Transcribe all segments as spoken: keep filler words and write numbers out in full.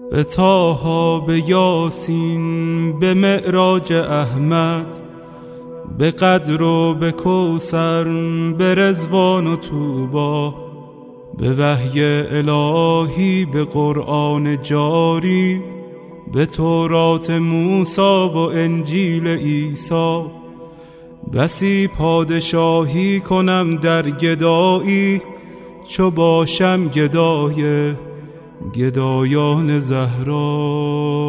به طه، به یاسین، به معراج احمد، به قدر و به کوثر، به رضوان و طوبی، به وحی الهی، به قرآن جاری، به تورات موسی و انجیل عیسی. بسی پادشاهی کنم در گدایی، چو باشم گدای گدایان زهرا.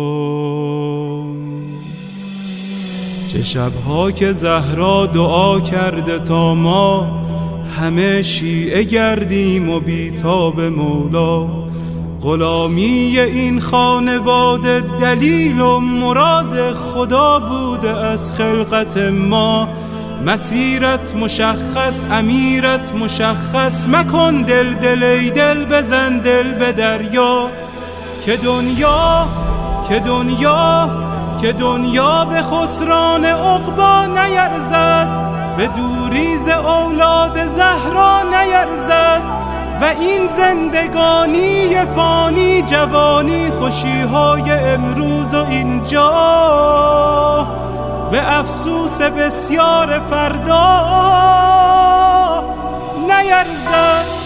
چه شبها که زهرا دعا کرده تا ما همه شیعه گردیم و بیتاب مولا. غلامی این خانواده دلیل و مراد خدا بوده از خلقت ما. مسیرت مشخص، امیرت مشخص، مکن دل دل ای دل، بزن دل به دریا. که دنیا که دنیا که دنیا به خسران عقبی نیرزد، به دوریز اولاد زهرا نیرزد. و این زندگانی فانی، جوانی خوشیهای امروز و اینجا، به افسوس بسیار فردا نیرزد.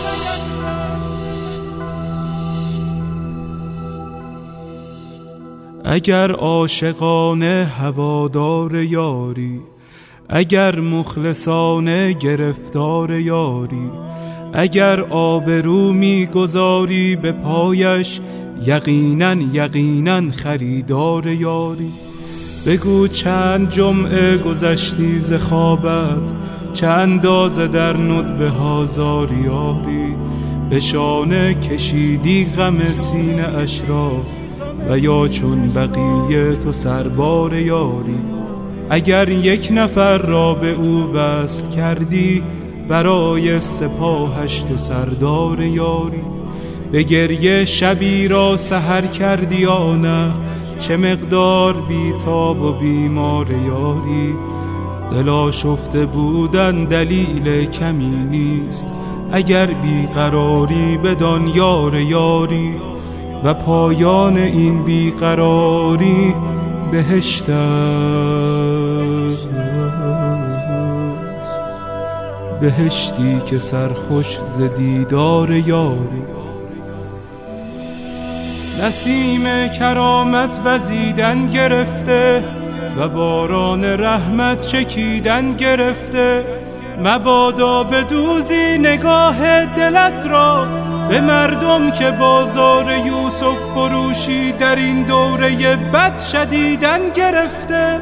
اگر عاشقانه هوادار یاری، اگر مخلصانه گرفتار یاری، اگر آبرو می گذاری به پایش، یقینا یقینا خریدار یاری. بگو چند جمعه گذشتی ز خوابت، چه اندازه در ندبه ها زاری یاری. به شانه کشیدی غم سینه اش را، و یا چون بقیه تو سربار یاری. اگر یک نفر را به او وصل کردی، برای سپاهش تو سردار یاری. به گریه شبی را سحر کردی یا نه، چه مقدار بیتاب و بیمار یاری. دل آشفته بودن دلیل کمی نیست، اگر بیقراری بدان یار یاری. و پایان این بیقراری بهشت است، بهشتی که سرخوش ز دیدار یاری. نسیم کرامت وزیدن گرفته، و باران رحمت چکیدن گرفته. مبادا بدوزی نگاه دلت را به مردم که بازار یوسف فروشی در این دوره بد شدیدن گرفته.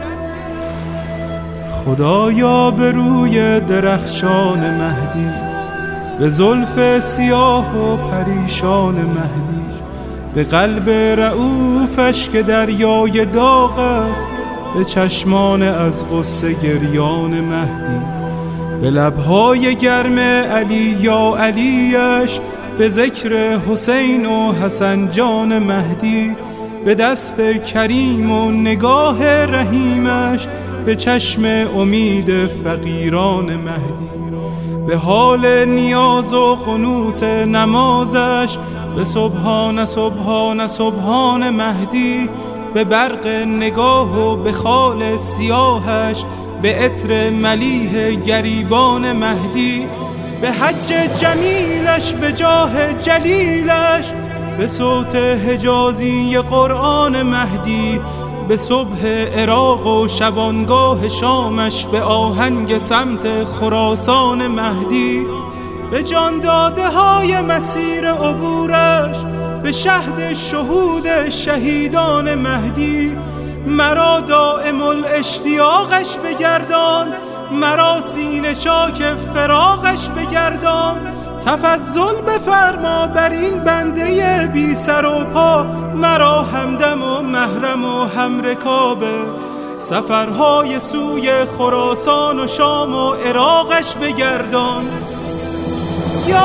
خدایا به روی درخشان مهدی، به زلف سیاه و پریشان مهدی، به قلب رؤوفش که دریای داغ است، به چشمان از غصه گریان مهدی، به لبهای گرم علی یا علیش، به ذکر حسین و حسن جان مهدی، به دست کریم و نگاه رحیمش، به چشم امید فقیران مهدی، به حال نیاز و قنوت نمازش، به سبحان سبحان سبحان مهدی، به برق نگاه و به خال سیاهش، به عطر ملیح گریبان مهدی، به حج جمیلش، به جاه جلیلش، به صوت حجازی قرآن مهدی، به صبح عراق و شبانگاه شامش، به آهنگ سمت خراسان مهدی، به جان داده های مسیر عبورش، به شهد شهود شهیدان مهدی. مرا دائم الاشتیاقش بگردان، مرا سینه چاک فراقش بگردان. تفضل بفرما بر این بنده بی سر و پا، مرا همدم و محرم و همرکابه. سفرهای سوی خراسان و شام و عراقش بگردان. یا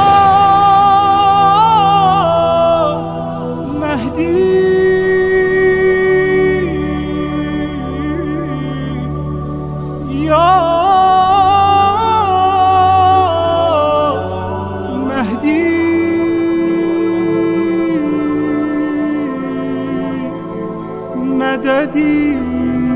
مهدی یا مهدی مددی